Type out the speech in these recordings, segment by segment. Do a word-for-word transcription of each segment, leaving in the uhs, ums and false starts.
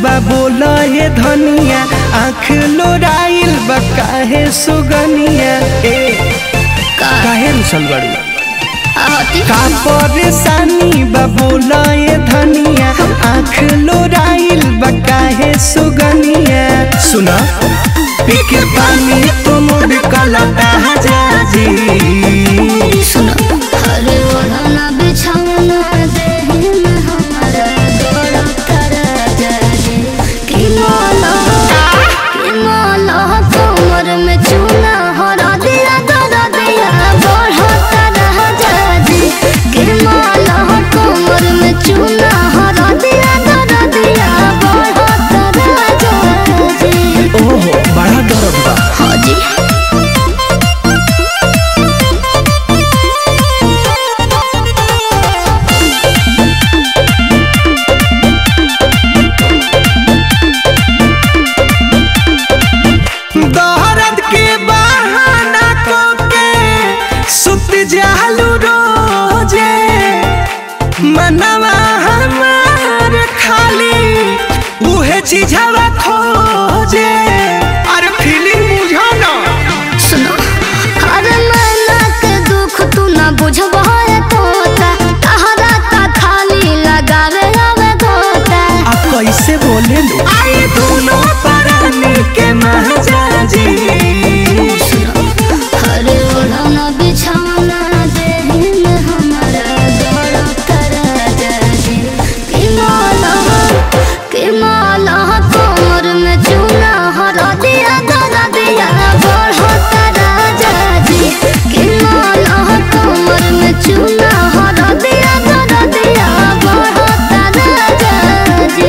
बा बोला ये धनिया, आँख लोराइल बा काहे सुगनिया। ए काहे रुसल बड़ू, का परेशानी बा बोला ये धनिया, आँख लोराइल बा काहे सुगनिया। सुना पी के पानी तो मुड़ कलता जाजी। सुना अरे ओढ़ना बिछाना देहि में हमारा दौड़ कर जाजी। कि माला कि माला कमर में चूना हरा दिया दरा दिया बढ़ कर जाजी। कि माला कमर में चूना हरा दिया दरा दिया बढ़ कर जाजी। ओहो बड़ा दर्द बा। हाँ जी दर्द के बहाना करके सुत जालू रोजे, मनवा हमार खाली उहे चीजवा खोजे। अरे फीलिंग बुझो ना। सुनो अरे मैना के दुख तू ना बुझबा तोता, तहरा ता खाली लगावे आवे गोता। अब कैसे बोले लो आए दोनों परानी के महाजाजी। अरे ओढ़ना बिछाना देहि में हमारा दौड़ कर जाजी। कि माला कि माला कमर में चूना हरा दिया दरा दिया बढ़ कर जाजी। कि माला कमर में चूना हरा दिया दरा दिया बढ़ कर जाजी।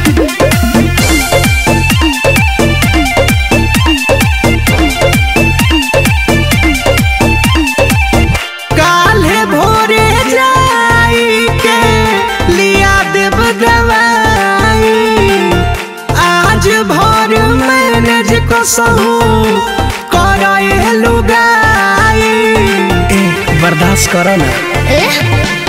काल्हे भोरे जाई के लिया देव दवाई, आज भोर मैनेज कसहू कराए लुगाई। ए बर्दाश्त करो ना। ए